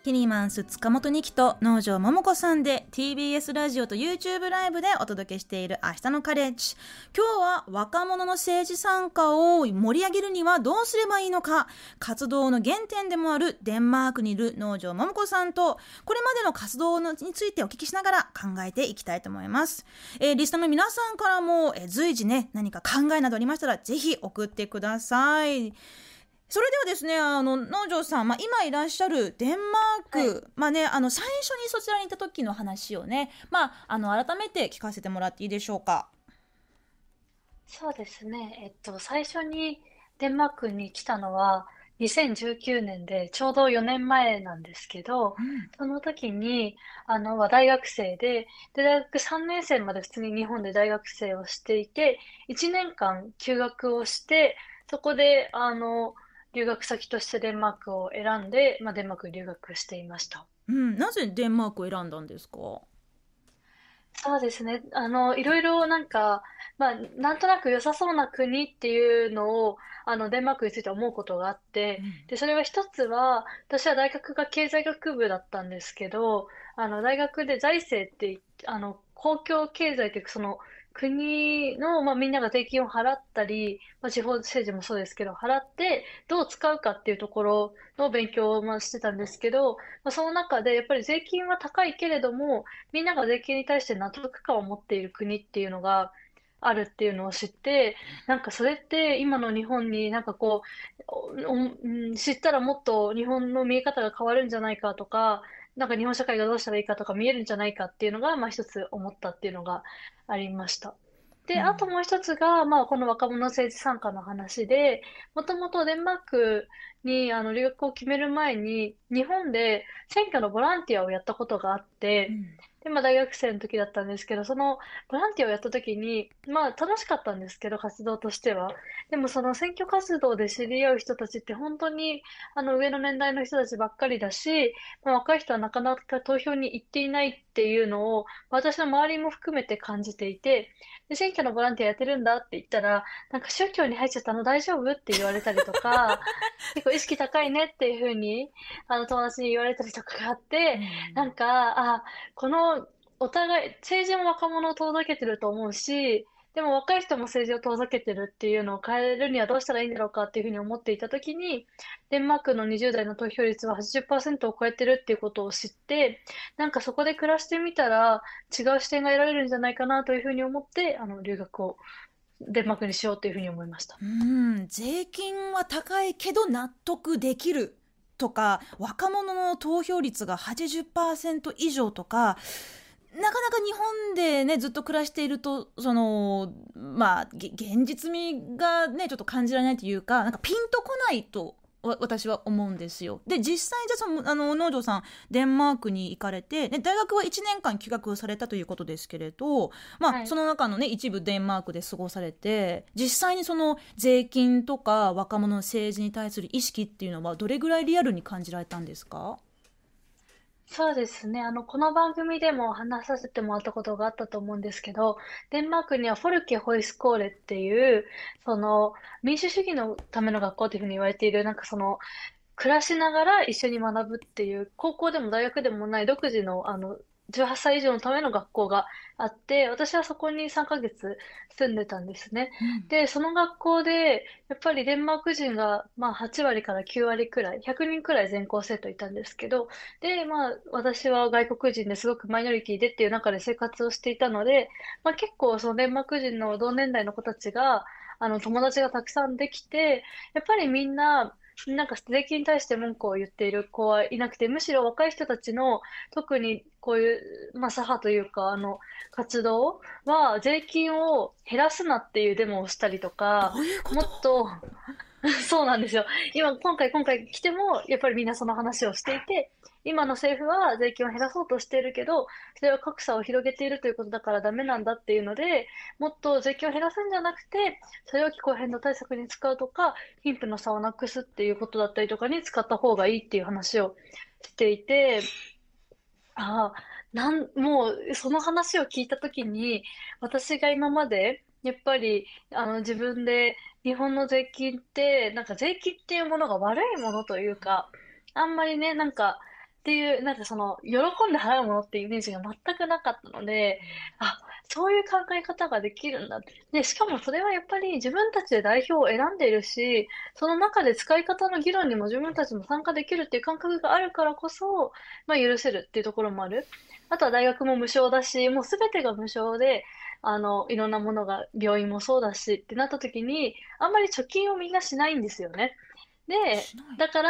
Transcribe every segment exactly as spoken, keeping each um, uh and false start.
キニマンス塚本二木と農場桃子さんで ティービーエス ラジオと YouTube ライブでお届けしている明日のカレッジ。今日は若者の政治参加を盛り上げるにはどうすればいいのか、活動の原点でもあるデンマークにいる農場桃子さんとこれまでの活動についてお聞きしながら考えていきたいと思います。えー、リスナーの皆さんからも、えー、随時ね何か考えなどありましたらぜひ送ってください。それではですね、あの農場さん、まあ、今いらっしゃるデンマーク、はい、まあね、あの最初にそちらに行った時の話をね、まあ、あの改めて聞かせてもらっていいでしょうか。 そうですね、えっと、最初にデンマークに来たのはにせんじゅうきゅうねんでちょうどよねんまえなんですけど、 うん、 その時にあのは大学生で、で大学さんねん生まで普通に日本で大学生をしていて、いちねんかん休学をして、そこであの留学先としてデンマークを選んで、まあ、デンマークに留学していました。 うん、なぜデンマークを選んだんですか？ そうですね。あの、いろいろなんか、まあ、なんとなく良さそうな国っていうのを、あの、デンマークについて思うことがあって、 うん、 で、それは一つは、私は大学が経済学部だったんですけど、あの、大学で財政って、あの、公共経済っていうか、その、国の、まあ、みんなが税金を払ったり、まあ、地方政治もそうですけど、払って、どう使うかっていうところの勉強を、まあ、してたんですけど、まあ、その中で、やっぱり税金は高いけれども、みんなが税金に対して納得感を持っている国っていうのがあるっていうのを知って、なんかそれって今の日本になんかこう、おうん知ったらもっと日本の見え方が変わるんじゃないかとか、なんか日本社会がどうしたらいいかとか見えるんじゃないかっていうのが、まあ一つ思ったっていうのがありました。で、あとうん、 もう一つが、まあ、この若者政治参加の話で、もともとデンマークにあの留学を決める前に、日本で選挙のボランティアをやったことがあって、 うん、 で、まあ大学生の時だったんですけど、そのボランティアをやった時に、まあ楽しかったんですけど、活動としては。でもその選挙活動で知り合う人たちって本当にあの上の年代の人たちばっかりだし、まあ、若い人はなかなか投票に行っていないっていうのを、私の周りも含めて感じていて、で、選挙のボランティアやってるんだって言ったら、なんか宗教に入っちゃったの大丈夫って言われたりとか、結構意識高いねっていうふうに、あの友達に言われたりとかがあって、 うん、 なんか、あ、この、お互い、政治も若者を遠ざけてると思うし、でも若い人も政治を遠ざけてるっていうのを変えるにはどうしたらいいんだろうかっていうふうに思っていたときに、デンマークのにじゅう代の投票率ははちじゅっパーセントを超えてるっていうことを知って、なんかそこで暮らしてみたら違う視点が得られるんじゃないかなというふうに思って、あの、留学をデンマークにしようというふうに思いました。 うん、税金は高いけど納得できるとか、若者の投票率がはちじゅっパーセント以上とか、なかなか日本でねずっと暮らしているとそのまあ現実味がねちょっと感じられないというか、なんかピンとこないと私は思うんですよ。で実際じゃそのあの農場さんデンマークに行かれて、ね、大学はいちねんかん休学されたということですけれど、まあはい。 その中のね一部デンマークで過ごされて、実際にその税金とか若者の政治に対する意識っていうのはどれぐらいリアルに感じられたんですか？ そうですね。あの、この番組でも話させてもらったことがあったと思うんですけど、デンマークにはフォルケホイスコーレっていう、その、民主主義のための学校っていうふうに言われている、なんかその、暮らしながら一緒に学ぶっていう、高校でも大学でもない独自の、あの、じゅうはっさい以上のための学校があって、私はそこにさんかげつ住んでたんですね。 うん、 で、その学校で、やっぱりデンマーク人が、まあ、はち割からきゅう割くらい、ひゃくにんくらい全校生徒いたんですけど、で、まあ、私は外国人ですごくマイノリティでっていう中で生活をしていたので、まあ、結構そのデンマーク人の同年代の子たちが、あの、友達がたくさんできて、やっぱりみんな、なんか税金に対して文句を言っている子はいなくて、むしろ若い人たちの、特にこういう、まあ、左派というか、あの、活動は、税金を減らすなっていうデモをしたりとか、 どういうこと？ もっと、そうなんですよ。今、今回、今回来ても、やっぱりみんなその話をしていて、今の政府は税金を減らそうとしているけど、それは格差を広げているということだからダメなんだっていうので、もっと税金を減らすんじゃなくて、それを気候変動対策に使うとか、貧富の差をなくすっていうことだったりとかに使った方がいいっていう話をしていて、ああ、なん、もう、その話を聞いたときに、私が今まで、やっぱり、あの、自分で、日本の税金って、なんか税金っていうものが悪いものというか、あんまりね、なんか、 っていう、なんかその、喜んで払うものっていうイメージが全くなかったので、あ、そういう考え方ができるんだって。で、しかもそれはやっぱり自分たちで代表を選んでいるし、その中で使い方の議論にも自分たちも参加できるっていう感覚があるからこそ、まあ許せるっていうところもある。あとは大学も無償だし、もうすべてが無償で、あの、いろんなものが、病院もそうだしってなった時に、あんまり貯金をみんなしないんですよね。で、 しない。 だから、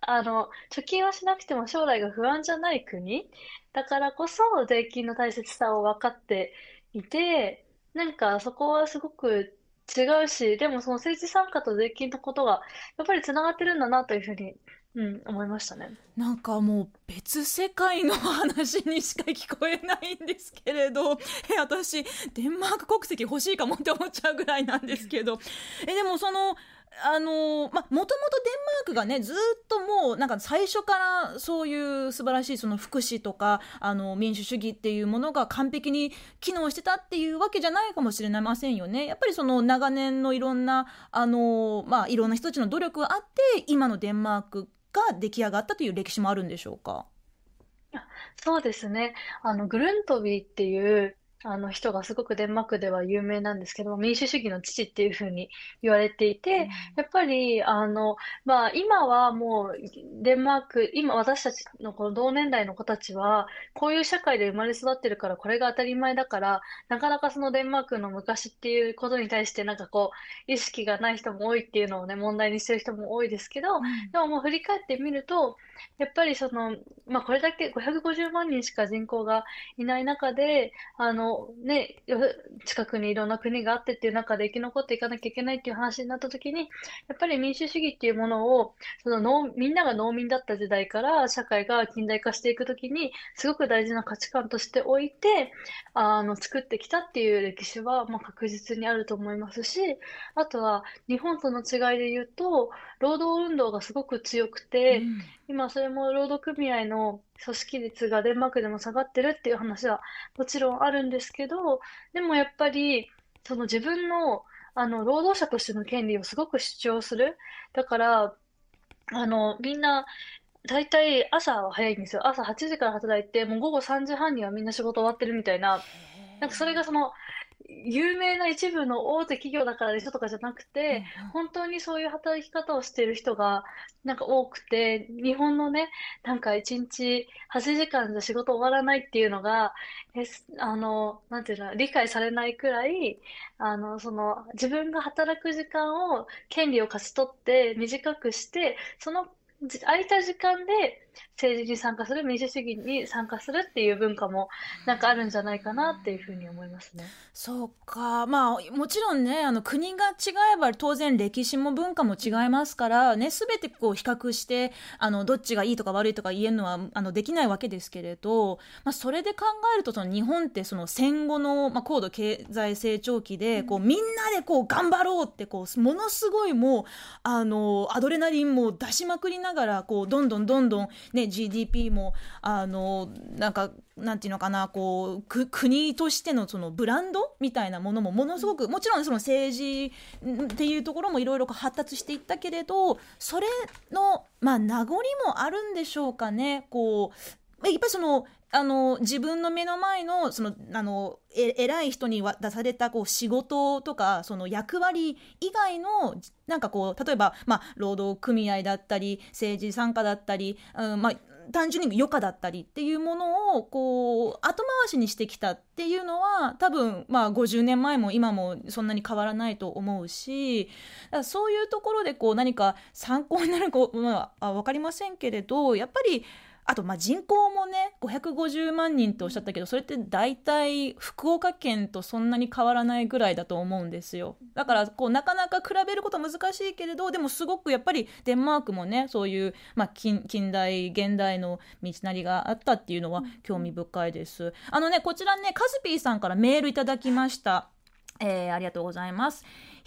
あの、貯金はしなくても将来が不安じゃない国だからこそ税金の大切さを分かっていて、なんかそこはすごく違うし、でもその政治参加と税金のことがやっぱりつながってるんだなというふうに、うん、思いましたね。 なんかもう別世界の話にしか聞こえないんですけれど、え私デンマーク国籍欲しいかもって思っちゃうぐらいなんですけど、えでもそのあのまもともとデンマークがねずっともうなんか最初からそういう素晴らしいその福祉とかあの民主主義っていうものが完璧に機能してたっていうわけじゃないかもしれませんよね。やっぱりその長年のいろんなあのまあいろんな人たちの努力があって今のデンマークが出来上がったという歴史もあるんでしょうか。 あ、そうですね。あの、グルントビーっていう、あの人がすごくデンマークでは有名なんですけども、民主主義の父っていうふうに言われていて、やっぱり、あの、まあ、今はもう、デンマーク、今私たちのこの同年代の子たちは、こういう社会で生まれ育ってるから、これが当たり前だから、なかなかそのデンマークの昔っていうことに対して、なんかこう、意識がない人も多いっていうのをね、問題にしてる人も多いですけど、 うん、 でももう振り返ってみると、やっぱりその、まあ、これだけごひゃくごじゅうまん人しか人口がいない中で、あのね、よ近くにいろんな国があってっていう中で生き残っていかなきゃいけないっていう話になった時に、やっぱり民主主義っていうものを、その農みんなが農民だった時代から社会が近代化していく時に、すごく大事な価値観としておいて、あの、作ってきたっていう歴史は、まあ、確実にあると思いますし、あとは日本との違いで言うと、労働運動がすごく強くて、 うん、 今それも労働組合の組織率がデンマークでも下がってるっていう話はもちろんあるんですけど、でもやっぱりその自分のあの労働者としての権利をすごく主張する。だから、あの、みんな、大体朝は早いんですよ。朝はちじから働いて、もう午後さんじはんにはみんな仕事終わってるみたいな。なんかそれがその、有名な一部の大手企業だからでしょとかじゃなくて、 うんうん、 本当にそういう働き方をしている人がなんか多くて、日本のね、なんかいちにちはちじかんじゃ仕事終わらないっていうのが、え、すあの、なんていうの、理解されないくらい、あの、その、自分が働く時間を、権利を勝ち取って短くして、そのじ空いた時間で政治に参加する、民主主義に参加するっていう文化もなんかあるんじゃないかなっていうふうに思いますね。 そうか、まあもちろんねあの国が違えば当然歴史も文化も違いますからね、全てこう比較してあのどっちがいいとか悪いとか言えるのはあのできないわけですけれど、まあ、それで考えるとその日本ってその戦後の、まあ、高度経済成長期でこうみんなでこう頑張ろうってこうものすごいもうあのアドレナリンも出しまくりながらこうどんどんどんどん、ね、ジーディーピー もあのなんかなんていうのかなこうく国としてのそのブランドみたいなものもものすごくもちろんその政治っていうところもいろいろ発達していったけれど、それの、まあ、名残もあるんでしょうかね。こうやっぱりそのあの自分の目の前のそのあのえ偉い人に出されたこう仕事とかその役割以外のなんかこう例えば、まあ、労働組合だったり政治参加だったり、うんまあ単純に余暇だったりっていうものをこう後回しにしてきたっていうのは多分まあごじゅうねんまえも今もそんなに変わらないと思うし、だからそういうところでこう何か参考になるかは分かりませんけれど、やっぱりあとまあ人口もねごひゃくごじゅうまん人っておっしゃったけど、それって大体福岡県とそんなに変わらないぐらいだと思うんですよ。だからこうなかなか比べることは難しいけれど、でもすごくやっぱりデンマークもねそういう、まあ、近, 近代現代の道なりがあったっていうのは興味深いです。あのねこちらねカズピーさんからメールいただきました。えー、ありがとうございます。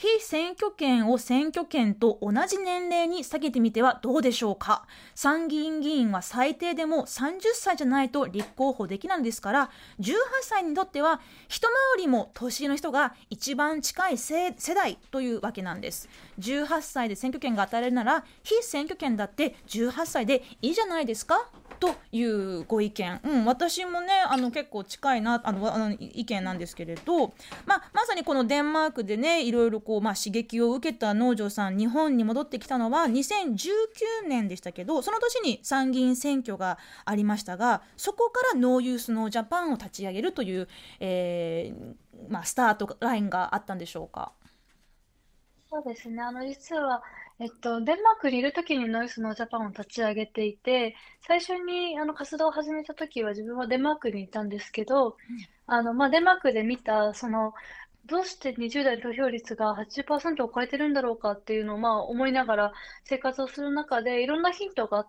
非選挙権を選挙権と同じ年齢に下げてみてはどうでしょうか。参議院議員は最低でもさんじゅっさいじゃないと立候補できないのですから、じゅうはっさいにとっては一回りも年上の人が一番近い世代というわけなんです。じゅうはっさいで選挙権が与えられるなら、非選挙権だってじゅうはっさいでいいじゃないですかというご意見、うん、私もねあの結構近いなあのあの意見なんですけれど、まあ、まさにこのデンマークでねいろいろこう、まあ、刺激を受けた農場さん、日本に戻ってきたのはにせんじゅうきゅうねんでしたけど、その年に参議院選挙がありましたが、そこからノーユースノージャパンを立ち上げるという、えーまあ、スタートラインがあったんでしょうか。 そうですね。あの、実は、えっと、デンマークにいるときにノイズノージャパンを立ち上げていて、最初にあの活動を始めたときは自分はデンマークにいたんですけど、あの、まあ、デンマークで見た、その、どうしてにじゅう代投票率がはちじゅっパーセントを超えてるんだろうかっていうのをまあ思いながら生活をする中でいろんなヒントがあって、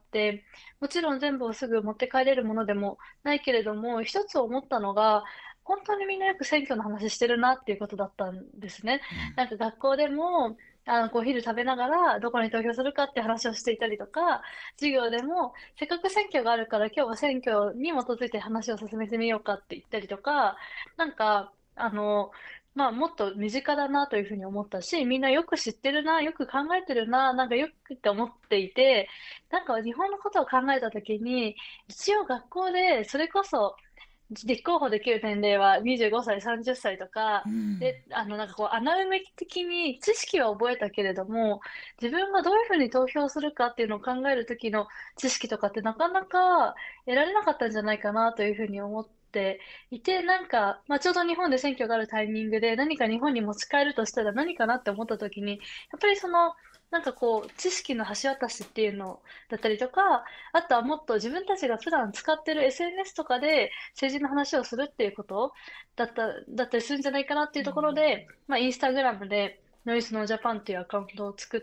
もちろん全部をすぐ持って帰れるものでもないけれども、一つ思ったのが、本当にみんなよく選挙の話してるなっていうことだったんですね。なんか学校でも、あの、こう、お昼食べながら、どこに投票するかって話をしていたりとか、授業でも、せっかく選挙があるから、今日は選挙に基づいて話を進めてみようかって言ったりとか、なんか、あの、まあ、もっと身近だなというふうに思ったし、みんなよく知ってるな、よく考えてるな、なんかよくって思っていて、なんか日本のことを考えたときに、一応学校で、それこそ、立候補できる年齢はにじゅうごさい、さんじゅっさいとか、 うん、 で、あの、なんかこう、穴埋め的に知識は覚えたけれども、自分がどういうふうに投票するかっていうのを考えるときの知識とかってなかなか得られなかったんじゃないかなというふうに思っていて、なんか、まあ、ちょうど日本で選挙があるタイミングで何か日本に持ち帰るとしたら何かなって思ったときに、やっぱりその、なんかこう、知識の橋渡しっていうのだったりとか、あとはもっと自分たちが普段使ってる エスエヌエス とかで政治の話をするっていうことだった、だったりするんじゃないかなっていうところで、まあ、インスタグラムでノイズノージャパンっていうアカウントを作って、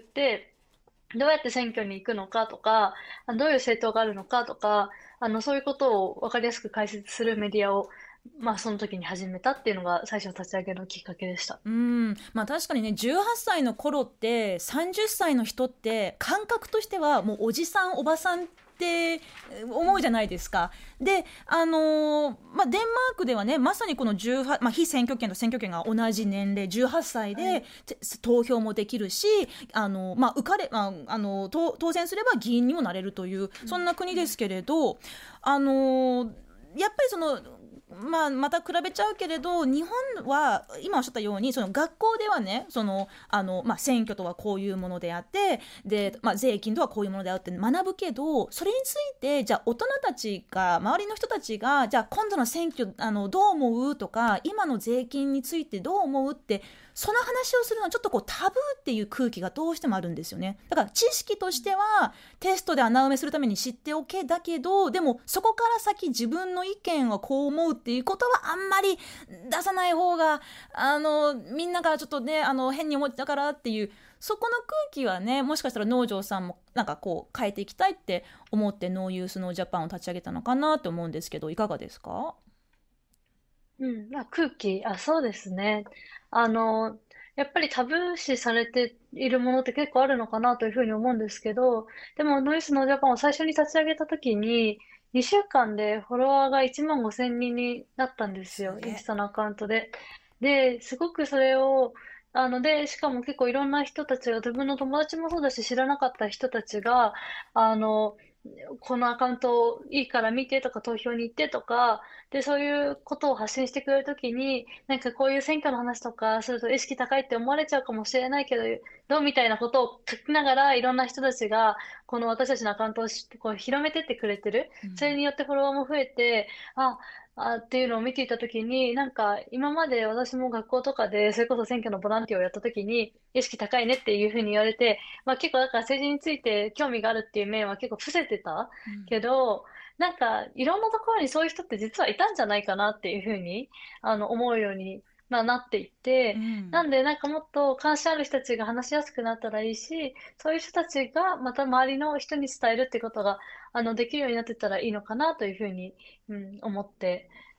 どうやって選挙に行くのかとか、あどういう政党があるのかとか、あの、そういうことを分かりやすく解説するメディアを、まあ、その時に始めたっていうのが最初の立ち上げのきっかけでした。 うん、まあ確かにねじゅうはっさいの頃ってさんじゅっさいの人って感覚としてはもうおじさんおばさんって思うじゃないですか。で、あのーまあ、デンマークではねまさにこのじゅうはち、まあ、非選挙権と選挙権が同じ年齢じゅうはっさいで、 はい。 て投票もできるし、あのーまあ、受かれ、まあ、あのー当当選すれば議員にもなれるというそんな国ですけれど、あのーやっぱりそのまあ、また比べちゃうけれど日本は今おっしゃったようにその学校ではねそのあの、まあ、選挙とはこういうものであってで、まあ、税金とはこういうものであって学ぶけど、それについてじゃあ大人たちが周りの人たちがじゃあ今度の選挙あのどう思うとか今の税金についてどう思うってその話をするのはちょっとこうタブーっていう空気がどうしてもあるんですよね。だから知識としてはテストで穴埋めするために知っておけだけど、でもそこから先自分の意見はこう思うっていうことはあんまり出さない方があのみんながちょっとねあの変に思ってたからっていうそこの空気はね、もしかしたら農場さんもなんかこう変えていきたいって思ってノーユースノージャパンを立ち上げたのかなと思うんですけど、いかがですか？ うん、まあ、空気、あ、そうですね。あの、やっぱりタブー視されているものって結構あるのかなというふうに思うんですけど、でも、ノイスのジャパンを最初に立ち上げたときに、にしゅうかんでフォロワーがいちまんごせんにんになったんですよ、インスすげえ。 タのアカウントで。で、すごくそれを、あの、で、しかも結構いろんな人たちが、自分の友達もそうだし、知らなかった人たちが、あの、このアカウントいいから見てとか投票に行ってとか、で、そういうことを発信してくれるときに、なんかこういう選挙の話とかすると意識高いって思われちゃうかもしれないけど、どうみたいなことを書きながら、いろんな人たちが、この私たちのアカウントを知ってこう広めてってくれてる。それによってフォロワーも増えて、あ、あっていうのを見ていたときに、なんか今まで私も学校とかで、それこそ選挙のボランティアをやったときに、意識高いねっていうふうに言われて、まあ結構だから政治について興味があるっていう面は結構伏せてたけど、なんかいろんなところにそういう人って実はいたんじゃないかなっていうふうに、あの、思うように、まあ、なっていって、 うん、 なんでなんかもっと関心ある人たちが話しやすくなったらいいし、そういう人たちがまた周りの人に伝えるってことが、あの、できるようになってたらいいのかなというふうに、うん、思って、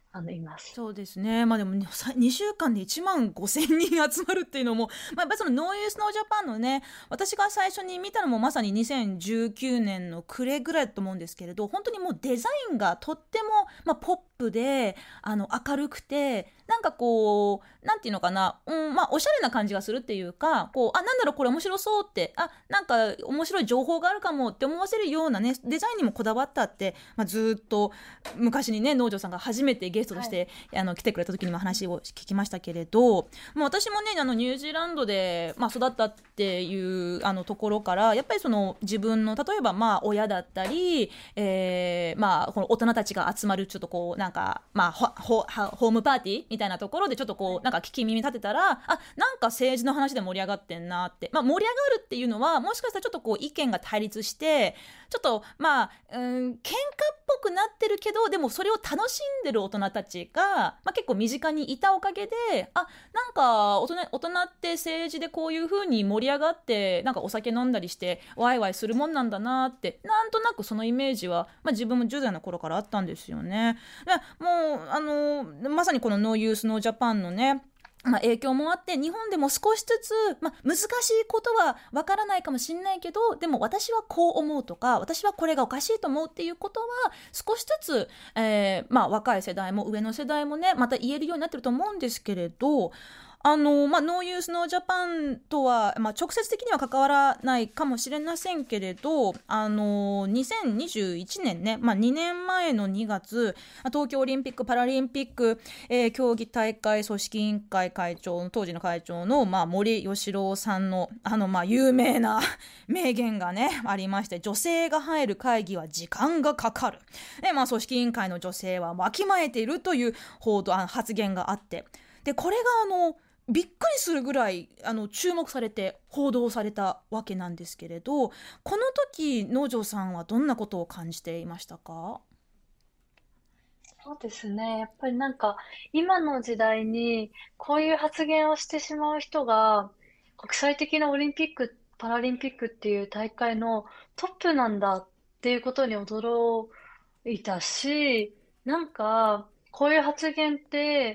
あのいます。 そうですね。まあでもにしゅうかんでいちまんごせんにん集まるっていうのも、まあ、やっぱりそのノーユースノージャパンのね、私が最初に見たのもまさににせんじゅうきゅうねんの暮れぐらいだと思うんですけれど、本当にもうデザインがとっても、まあ、ポップで、あの、明るくて、なんかこう、なんていうのかな、うん、まあ、おしゃれな感じがするっていうか、こう、あ、なんだろう、これ面白そうって、あ、なんか面白い情報があるかもって思わせるようなね、デザインにもこだわったって、まあ、ずっと昔にね、農場さんが初めてゲストとしはい。 て、あの来てくれた時にも話を聞きましたけれど、もう私もねあのニュージーランドで、まあ、育ったっていうあのところからやっぱりその自分の例えばまあ親だったり、えーまあ、この大人たちが集まるちょっとこうなんか、まあ、ほほホームパーティーみたいなところでちょっとはい。 こうなんか聞き耳立てたら、あ、なんか政治の話で盛り上がってんなって、まあ、盛り上がるっていうのはもしかしたらちょっとこう意見が対立してちょっとまあ、うん、喧嘩っぽくなってるけどでもそれを楽しんでる大人たちが、まあ、結構身近にいたおかげで、あ、なんか大人、大人って政治でこういう風に盛り上がってなんかお酒飲んだりしてワイワイするもんなんだなってなんとなくそのイメージは、まあ、自分もじゅう代の頃からあったんですよね。でもうあのまさにこのノーユースノージャパンのね、まあ、影響もあって日本でも少しずつ、まあ、難しいことはわからないかもしれないけどでも私はこう思うとか私はこれがおかしいと思うっていうことは少しずつ、えーまあ、若い世代も上の世代もねまた言えるようになってると思うんですけれど、あの、まあ、ノーユースノージャパンとは、まあ、直接的には関わらないかもしれませんけれど、あの、にせんにじゅういちねんね、まあ、にねんまえのにがつ、東京オリンピック・パラリンピック、えー競技大会組織委員会会長、当時の会長の、まあ、森喜朗さんの、あの、まあ、有名な名言がね、ありまして、女性が入る会議は時間がかかる。で、まあ、組織委員会の女性はわきまえているという報道、あ発言があって、で、これがあの、びっくりするぐらいあの注目されて報道されたわけなんですけれど、この時農場さんはどんなことを感じていましたか？ そうですね。やっぱりなんか、今の時代に、こういう発言をしてしまう人が、国際的なオリンピック、パラリンピックっていう大会のトップなんだっていうことに驚いたし、なんか、こういう発言って、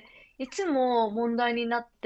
いつも問題になって、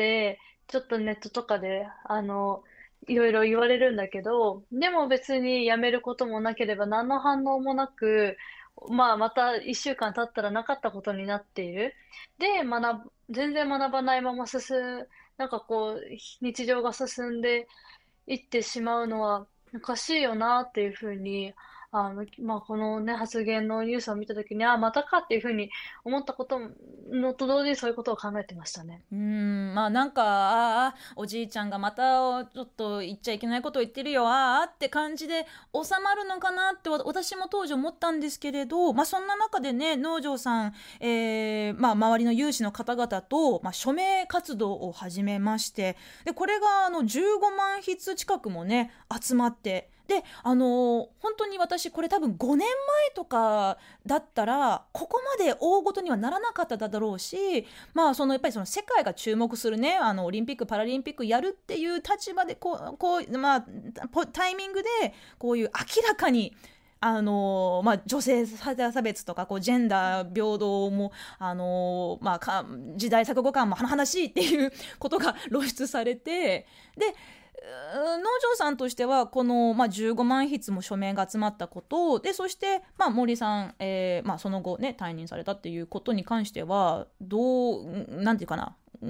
ちょっとネットとかで、あの、いろいろ言われるんだけど、でも別にやめることもなければ何の反応もなく、まあ、また一週間経ったらなかったことになっている。で、学ぶ、全然学ばないまま進む、なんかこう、日常が進んでいってしまうのは、おかしいよなっていうふうに、あの、まあ、このね、発言のニュースを見たときに、ああ、またかっていうふうに思ったことのと同時にそういうことを考えてましたね。 うーん、まあなんか、ああ、おじいちゃんがまたちょっと言っちゃいけないことを言ってるよ、ああって感じで収まるのかなってわ私も当時思ったんですけれど、まあそんな中でね、農場さん、えー、まあ周りの有志の方々と、まあ署名活動を始めまして、で、これがあのじゅうごまん筆近くもね、集まって、で、あのー本当に私これ多分ごねんまえとかだったら、ここまで大ごとにはならなかっただろうし、まあそのやっぱりその世界が注目するねあのオリンピックパラリンピックやるっていう立場でこうこうまあタイミングでこういう明らかにあのまあ、女性差別とかこうジェンダー平等も、あのまあ、か時代錯誤感も甚だしいっていうことが露出されて、で農場さんとしてはこの、まあ、じゅうごまん筆も署名が集まったことで、そして、まあ、森さん、えーまあ、その後ね退任されたっていうことに関してはどうなんていうかな、うん、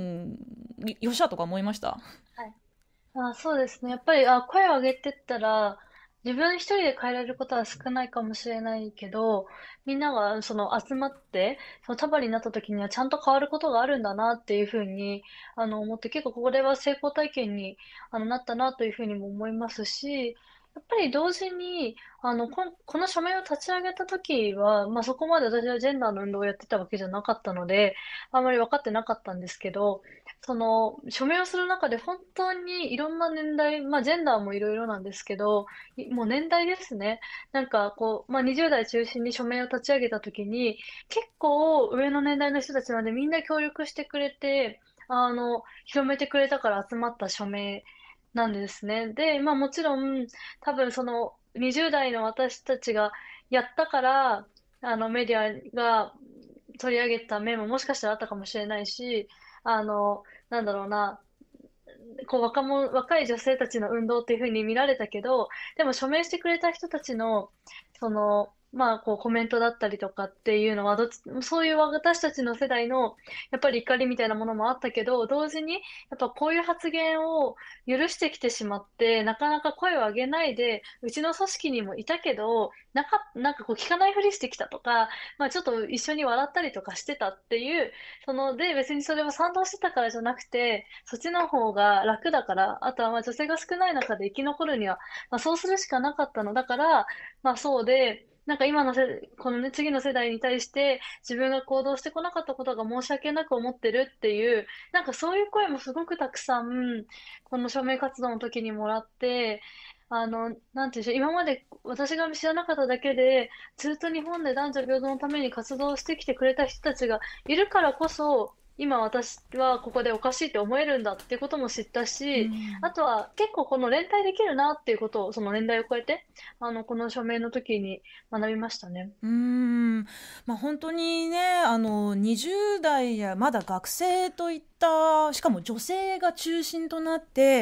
よっしゃとか思いました？ はい。あ、そうですね。やっぱり、あ、声を上げてったら、自分一人で変えられることは少ないかもしれないけど、みんながその集まって、その束になった時にはちゃんと変わることがあるんだなっていうふうに、あの、思って、結構これは成功体験に、あの、なったなというふうにも思いますし、やっぱり同時に、あの、こん、この署名を立ち上げた時は、まあそこまで私はジェンダーの運動をやってたわけじゃなかったので、あんまり分かってなかったんですけど、その、署名をする中で本当にいろんな年代、まあジェンダーもいろいろなんですけど、いもう年代ですね。なんかこう、まあにじゅう代中心に署名を立ち上げた時に、結構上の年代の人たちまでみんな協力してくれて、あの、広めてくれたから集まった署名なんですね。で、まあもちろん、多分そのにじゅう代の私たちがやったから、あのメディアが取り上げた面ももしかしたらあったかもしれないし、あの、なんだろうな、こう若者、若い女性たちの運動っていうふうに見られたけど、でも署名してくれた人たちの、その、まあ、こうコメントだったりとかっていうのはどっち、そういう私たちの世代のやっぱり怒りみたいなものもあったけど、同時にやっぱこういう発言を許してきてしまって、なかなか声を上げないで、うちの組織にもいたけど、なんか、なんかこう聞かないふりしてきたとか、まあちょっと一緒に笑ったりとかしてたっていう、その、で、別にそれを賛同してたからじゃなくて、そっちの方が楽だから、あとはまあ女性が少ない中で生き残るには、まあそうするしかなかったの。だから、まあそうで、なんか今のせ、このね、次の世代に対して自分が行動してこなかったことが申し訳なく思ってるっていう、なんかそういう声もすごくたくさん、この署名活動の時にもらって、あの、なんていうんでしょう、今まで私が知らなかっただけで、ずっと日本で男女平等のために活動してきてくれた人たちがいるからこそ、今私はここでおかしいって思えるんだっていうことも知ったうし、あんとは結構この連帯できるなっていうことを、その年代を超えて、あの、この署名の時に学びましたね。 うーん、まあ、本当にね、あの、にじゅう代やまだ学生といった、しかも女性が中心となって、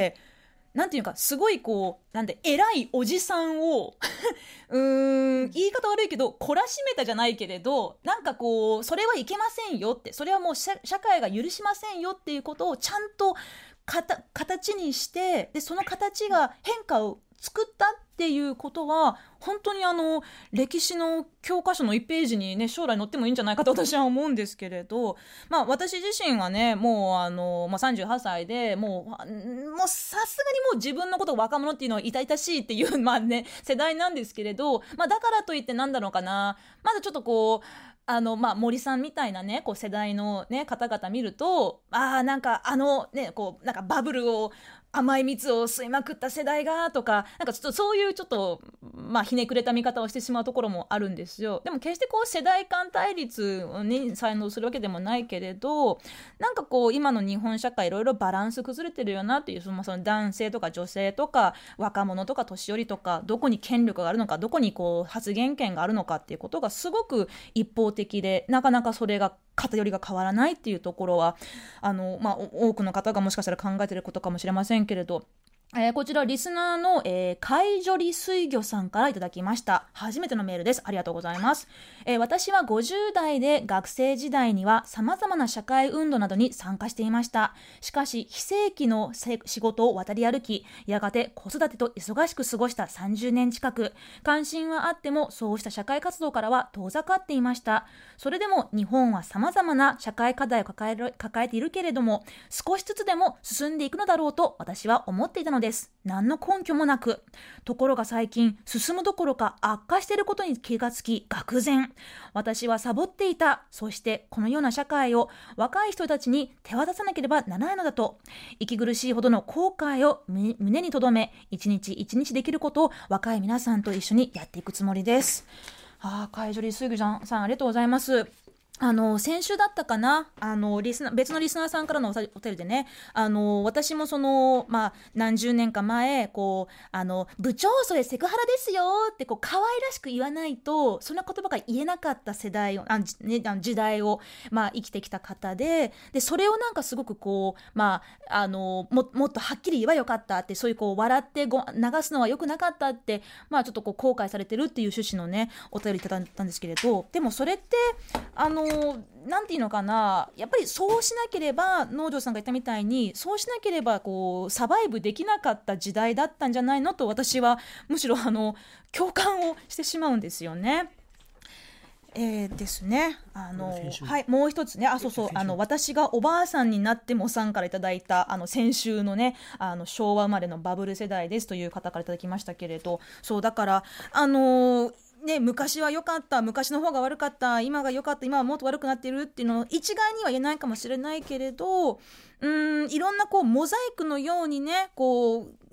なんていうか、すごいこう、なんで、偉いおじさんをうーん、言い方悪いけど、懲らしめたじゃないけれど、なんかこう、それはいけませんよって、それはもう社社会が許しませんよっていうことをちゃんとかた形にして、で、その形が変化を作ったっていうことは、本当にあの、歴史の教科書のいちページにね、将来載ってもいいんじゃないかと私は思うんですけれど、まあ私自身はね、もうあの、まあさんじゅうはっさいで、もう、あもうさすがにもう自分のことを若者っていうのは痛々しいっていう、まあね、世代なんですけれど、まあだからといってなんだろうかな、まだちょっとこう、あの、まあ、森さんみたいなね、こう、世代のね、方々見ると、ああ、なんか、あの、ね、こう、なんかバブルを、甘い蜜を吸いまくった世代が、とか、なんかちょっとそういうちょっと、まあ、ひねくれた見方をしてしまうところもあるんですよ。でも決してこう、世代間対立に賛同するわけでもないけれど、なんかこう、今の日本社会いろいろバランス崩れてるよなっていう、その、その男性とか女性とか、若者とか年寄りとか、どこに権力があるのか、どこにこう、発言権があるのかっていうことがすごく一方的で、なかなかそれが偏りが変わらないっていうところは、あの、まあ、多くの方がもしかしたら考えていることかもしれませんけれど、えー、こちらリスナーの、えー、海女里水魚さんからいただきました。初めてのメールです。ありがとうございます。えー、私はごじゅう代で学生時代には様々な社会運動などに参加していました。しかし、非正規の仕事を渡り歩き、やがて子育てと忙しく過ごしたさんじゅうねん近く、関心はあってもそうした社会活動からは遠ざかっていました。それでも日本は様々な社会課題を抱える、抱えているけれども、少しずつでも進んでいくのだろうと私は思っていたのです。何の根拠もなく。ところが最近、進むどころか悪化していることに気がつき、愕然。私はサボっていた。そしてこのような社会を若い人たちに手渡さなければならないのだと、息苦しいほどの後悔を胸に留め、一日一日できることを若い皆さんと一緒にやっていくつもりです。ああ、海女里水魚さん、ありがとうございます。あの、先週だったかなあの、リスナー、別のリスナーさんからのお便りでね、あの、私もその、まあ、何十年か前、こう、あの、部長、それセクハラですよって、こう、可愛らしく言わないと、そんな言葉が言えなかった世代を、あ、ね、あの時代を、まあ、生きてきた方で、で、それをなんかすごくこう、まあ、あの、も、もっとはっきり言えばよかったって、そういうこう、笑ってご流すのは良くなかったって、まあ、ちょっとこう、後悔されてるっていう趣旨のね、お便りいただいたんですけれど、でもそれって、あの、なんていうのかな、やっぱりそうしなければ、農場さんが言ったみたいに、そうしなければこうサバイブできなかった時代だったんじゃないのと、私はむしろあの共感をしてしまうんですよね。えー、ですね。あの、はい、もう一つね、あ、そうそう、あの、私がおばあさんになってもさんからいただいた、あの、先週のね、あの、昭和生まれのバブル世代ですという方からいただきましたけれど、そう、だから、あのー、ね、昔は良かった、昔の方が悪かった、今が良かった、今はもっと悪くなっているっていうのを一概には言えないかもしれないけれど、うーん、いろんなこうモザイクのようにね、こう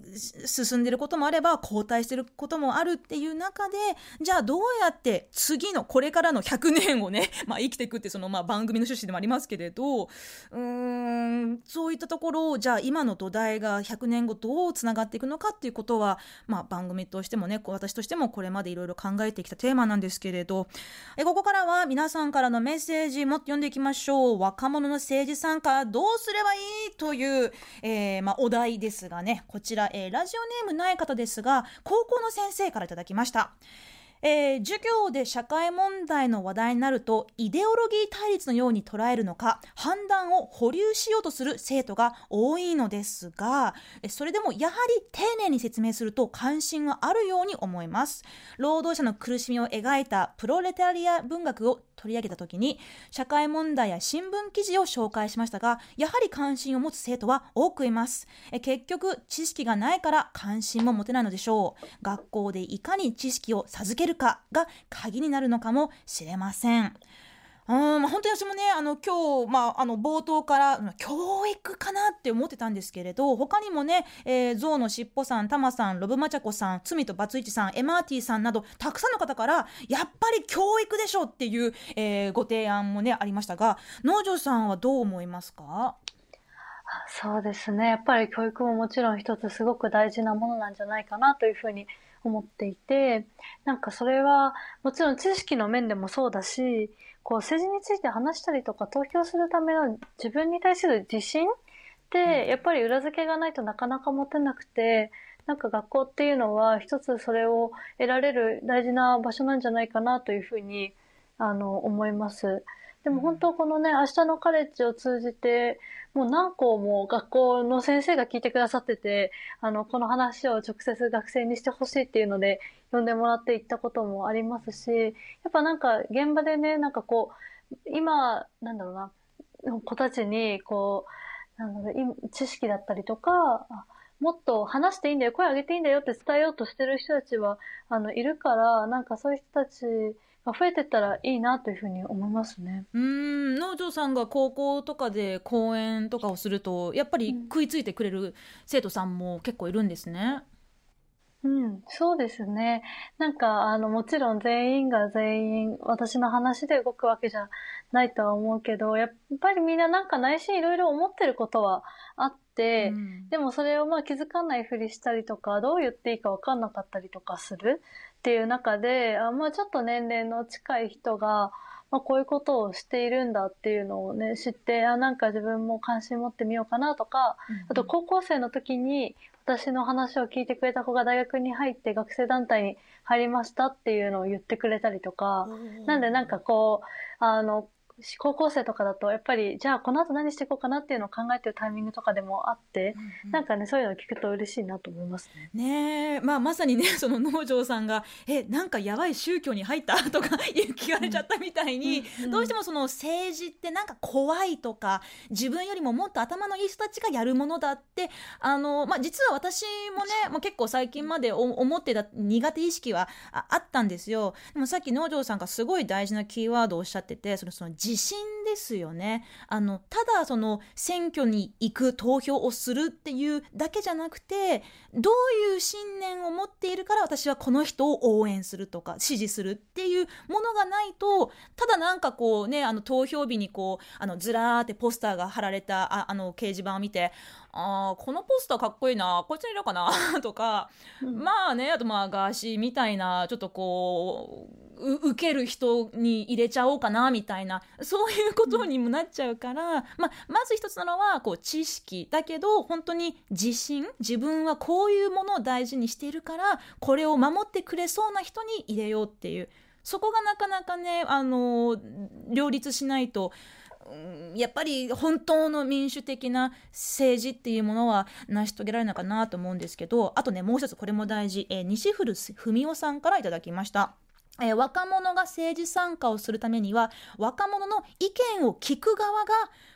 進んでることもあれば後退してることもあるっていう中で、じゃあどうやって次のこれからのひゃくねんをね、まあ、生きていくってそのまあ番組の趣旨でもありますけれど、うーんそういったところをじゃあ今の土台がひゃくねんごどうつながっていくのかっていうことは、まあ、番組としてもね、私としてもこれまでいろいろ考えてきたテーマなんですけれど、えここからは皆さんからのメッセージもっと読んでいきましょう。若者の政治参加どうすればいいという、えーまあ、お題ですがね、こちら、えー、ラジオネームない方ですが高校の先生からいただきました。えー、授業で社会問題の話題になるとイデオロギー対立のように捉えるのか判断を保留しようとする生徒が多いのですが、それでもやはり丁寧に説明すると関心があるように思います。労働者の苦しみを描いたプロレタリア文学を取り上げた時に社会問題や新聞記事を紹介しましたが、やはり関心を持つ生徒は多くいます。え結局知識がないから関心も持てないのでしょう。学校でいかに知識を授けるかが鍵になるのかもしれません。うん、まあ、本当に私もねあの今日、まあ、あの冒頭から教育かなって思ってたんですけれど、他にもね、えー、ゾウのしっぽさん、タマさん、ロブマチャコさん、罪とバツイチさん、エマーティさんなどたくさんの方からやっぱり教育でしょっていう、えー、ご提案もねありましたが、農場さんはどう思いますか？ そうですね。やっぱり教育ももちろん一つすごく大事なものなんじゃないかなというふうに思っていて、なんかそれはもちろん知識の面でもそうだし、こう政治について話したりとか投票するための自分に対する自信ってやっぱり裏付けがないとなかなか持てなくて、なんか学校っていうのは一つそれを得られる大事な場所なんじゃないかなというふうにあの思います。でも本当このね、明日のカレッジを通じて、もう何校も学校の先生が聞いてくださってて、あの、この話を直接学生にしてほしいっていうので、呼んでもらって行ったこともありますし、やっぱなんか現場でね、なんかこう、今、なんだろうな、子たちに、こう、なんだろう、知識だったりとか、もっと話していいんだよ、声上げていいんだよって伝えようとしてる人たちは、あの、いるから、なんかそういう人たち、増えてったらいいなというふうに思いますね。 うーん農場さんが高校とかで講演とかをするとやっぱり食いついてくれる生徒さんも結構いるんですね。 うん、そうですね。なんか、あの、もちろん全員が全員私の話で動くわけじゃないとは思うけど、やっぱりみんななんか内心いろいろ思ってることはあって、うん、でもそれをまあ気づかないふりしたりとか、どう言っていいか分かんなかったりとかするっていう中で、あまあちょっと年齢の近い人が、まあ、こういうことをしているんだっていうのをね、知って、あ、なんか自分も関心持ってみようかなとか、うんうん、あと高校生の時に私の話を聞いてくれた子が大学に入って学生団体に入りましたっていうのを言ってくれたりとか、なんでなんかこう、あの、高校生とかだとやっぱりじゃあこの後何していこうかなっていうのを考えてるタイミングとかでもあって、うんうん、なんかねそういうのを聞くと嬉しいなと思いますね。 ねえ、まあ、まさにねその農場さんがえなんかやばい宗教に入ったとか聞かれちゃったみたいに、うんうん、どうしてもその政治ってなんか怖いとか自分よりももっと頭のいい人たちがやるものだってあの、まあ、実は私もねもう結構最近まで思ってた苦手意識は あ, あったんですよ。でもさっき農場さんがすごい大事なキーワードをおっしゃっててそのその自信ですよね。あのただその選挙に行く投票をするっていうだけじゃなくてどういう信念を持っているから私はこの人を応援するとか支持するっていうものがないとただなんかこうねあの投票日にこうあのずらーってポスターが貼られた あ, あの掲示板を見てあこのポスターかっこいいなこっちにいるかなとか、うん、まあねあとまあガーシーみたいなちょっとこう受ける人に入れちゃおうかなみたいなそういうことにもなっちゃうから、うんまあ、まず一つなのはこう知識だけど本当に自信自分はこういうものを大事にしているからこれを守ってくれそうな人に入れようっていうそこがなかなかねあの両立しないとやっぱり本当の民主的な政治っていうものは成し遂げられないかなと思うんですけどあとねもう一つこれも大事、えー、西古文夫さんからいただきました。えー、若者が政治参加をするためには若者の意見を聞く側が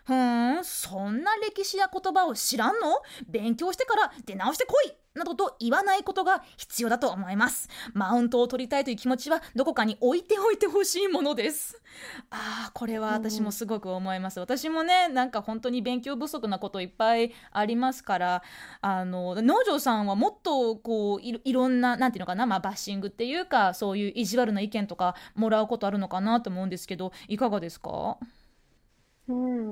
ふーん、そんな歴史や言葉を知らんの？勉強してから出直してこいなどと言わないことが必要だと思います。マウントを取りたいという気持ちはどこかに置いておいてほしいものです。ああ、これは私もすごく思います。私もね、なんか本当に勉強不足なこといっぱいありますから、あの農場さんはもっとこう い, いろんななんていうのかな、まあ、バッシングっていうかそういう意地悪な意見とかもらうことあるのかなと思うんですけど、いかがですか？ うん、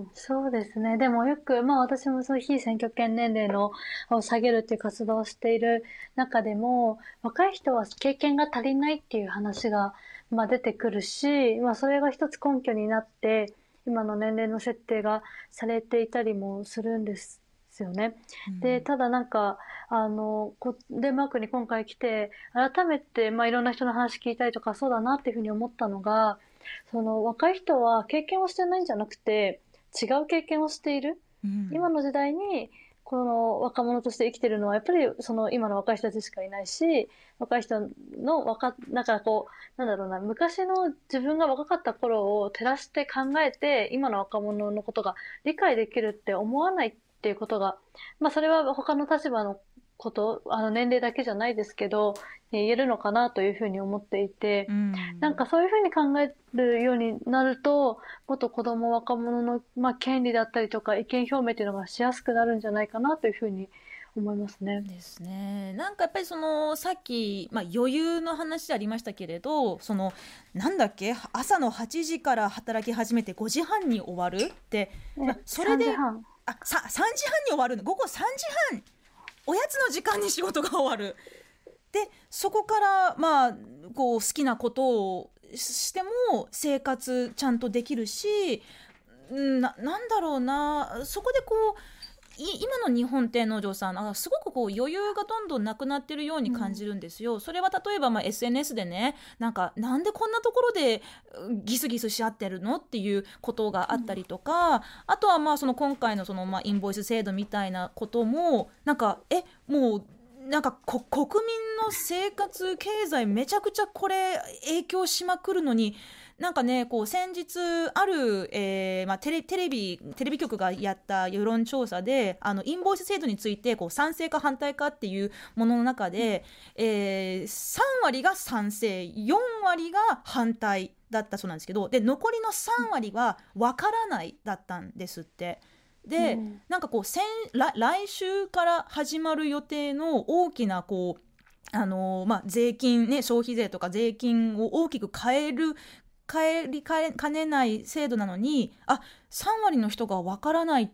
そうですね。でもよく、まあ私もそういう非選挙権年齢のを下げるっていう活動をしている中でも、若い人は経験が足りないっていう話が、まあ、出てくるし、まあそれが一つ根拠になって、今の年齢の設定がされていたりもするんですよね。 うん、 で、ただなんか、あの、こデンマークに今回来て、改めて、まあいろんな人の話聞いたりとか、そうだなっていうふうに思ったのが、その若い人は経験をしてないんじゃなくて違う経験をしている、うん、今の時代にこの若者として生きてるのはやっぱりその今の若い人たちしかいないし、若い人の若なんかこうなんだろうな、昔の自分が若かった頃を照らして考えて今の若者のことが理解できるって思わないっていうことが、まあそれは他の立場のこと、あの年齢だけじゃないですけど、言えるのかなというふうに思っていて、うん、なんかそういうふうに考えるようになると、もっと子供若者の、まあ、権利だったりとか意見表明というのがしやすくなるんじゃないかなというふうに思いますね。 ですね。なんかやっぱりそのさっき、まあ、余裕の話でありましたけれど、そのなんだっけ、朝のはちじから働き始めてごじはんに終わるって、まあ、それでさんじはんあささんじはんに終わるの、午後さんじはん、おやつの時間に仕事が終わる。でそこからまあこう好きなことをしても生活ちゃんとできるし、な, なんだろうな、そこでこう今の日本って農場さん、すごくこう余裕がどんどんなくなってるように感じるんですよ、うん、それは例えばまあ エスエヌエス でね、なんかなんでこんなところでギスギスし合ってるのっていうことがあったりとか、うん、あとはまあその今回のそのまあインボイス制度みたいなこともなんかえもうなんかこ国民の生活経済めちゃくちゃこれ影響しまくるのに、なんかねこう先日ある、えーまあ、テレ、テレビテレビ局がやった世論調査で、あのインボイス制度についてこう賛成か反対かっていうものの中で、うんえー、さんわりが賛成、よんわりが反対だったそうなんですけど、で残りのさんわりは分からないだったんですって。で、うん、なんかこう先来、来週から始まる予定の大きなこう、あのーまあ、税金ね、消費税とか税金を大きく変える変えりかねない制度なのに、あさんわりの人がわからないって、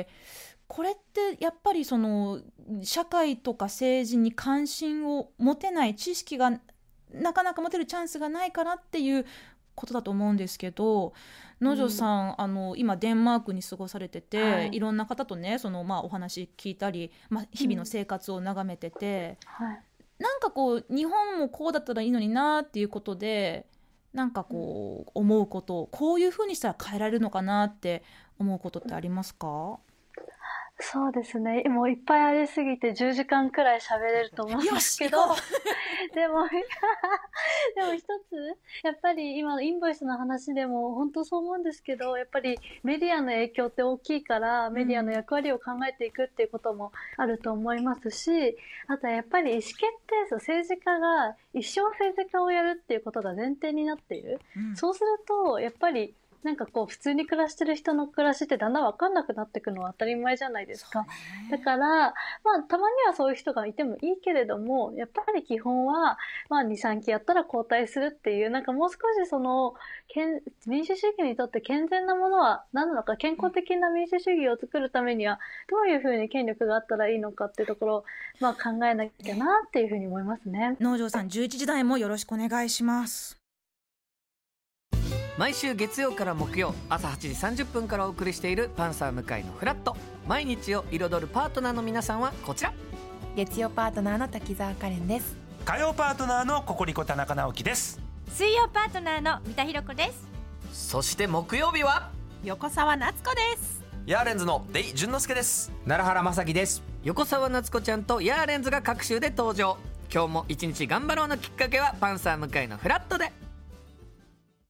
これってやっぱりその社会とか政治に関心を持てない、知識がなかなか持てるチャンスがないからっていうことだと思うんですけど、農場さん、うん、あの今デンマークに過ごされてて、はい、いろんな方とねその、まあ、お話聞いたり、まあ、日々の生活を眺めてて、うんはい、なんかこう日本もこうだったらいいのになっていうことで、なんかこう思うこと、こういう風にしたら変えられるのかなって思うことってありますか？ そうですね。もういっぱいありすぎてじゅうじかんくらい喋れると思うんですけど、でもでも一つやっぱり今のインボイスの話でも本当そう思うんですけど、やっぱりメディアの影響って大きいから、メディアの役割を考えていくっていうこともあると思いますし、あとはやっぱり意思決定層、政治家が一生政治家をやるっていうことが前提になっている、うん、そうするとやっぱりなんかこう普通に暮らしてる人の暮らしってだんだん分かんなくなっていくのは当たり前じゃないですか。だから、まあたまにはそういう人がいてもいいけれども、やっぱり基本は、まあに、さんきやったら交代するっていう、なんかもう少しその、民主主義にとって健全なものは何なのか、健康的な民主主義を作るためには、どういうふうに権力があったらいいのかっていうところを、まあ考えなきゃなっていうふうに思いますね。 農場さん、じゅういちじ台もよろしくお願いします。 毎週月曜から木曜朝はちじさんじゅっぷんからお送りしているパンサー向井のフラット。毎日を彩るパートナーの皆さんはこちら。 月曜パートナーの滝沢カレンです。 火曜パートナーのココリコ田中直樹です。 水曜パートナーの三田寛子です。 そして木曜日は横澤夏子です。 ヤーレンズのデイ淳之介です。 奈良原正樹です。 横澤夏子ちゃんとヤーレンズが各週で登場。今日も一日頑張ろうのきっかけはパンサー向井のフラットで。